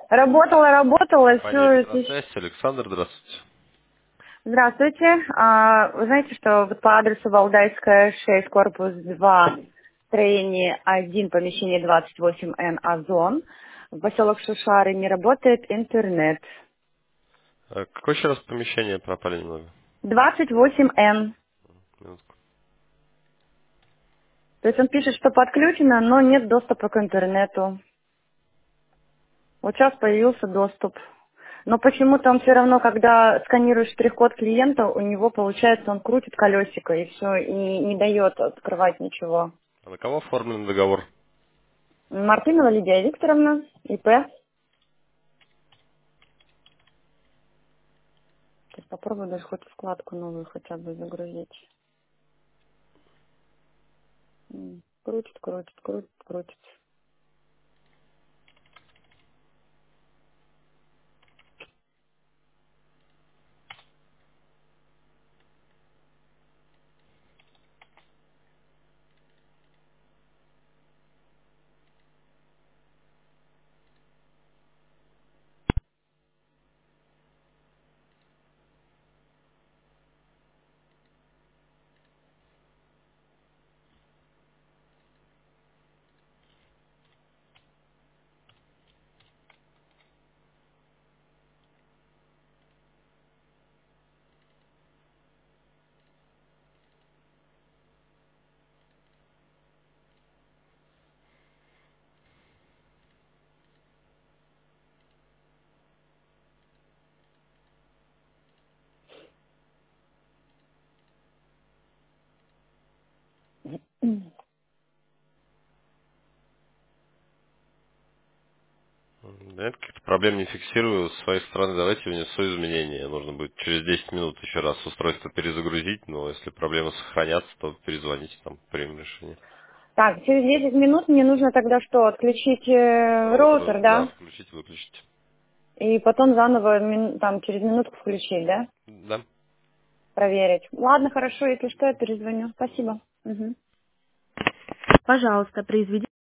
Работала, Компания все. Петросвязь, Александр, здравствуйте. Здравствуйте. Вы знаете, что вот по адресу Валдайская, 6, корпус 2, строение 1, помещение 28Н, Озон, в поселок Шушары не работает интернет. Какое еще раз помещение пропали немного? 28Н. Минутку. То есть он пишет, что подключено, но нет доступа к интернету. Вот сейчас появился доступ. Но почему-то он все равно, когда сканирует штрих-код клиента, у него получается, он крутит колесико и все, и не дает открывать ничего. А на кого оформлен договор? Мартынова Лидия Викторовна, ИП. Сейчас попробую даже хоть вкладку новую хотя бы загрузить. Крутит, крутит, крутит, крутит. Да, каких-то проблем не фиксирую. С своей стороны давайте внесу изменения. Нужно будет через 10 минут еще раз устройство перезагрузить, но если проблемы сохранятся, то перезвоните, там примем решение. Так, через 10 минут мне нужно тогда что, отключить роутер, Роутер, да, да? включить, выключить. И потом заново там через минутку включить, да? Да. Проверить. Ладно, хорошо, если что, я перезвоню. Спасибо. Мгм. Пожалуйста, произведите.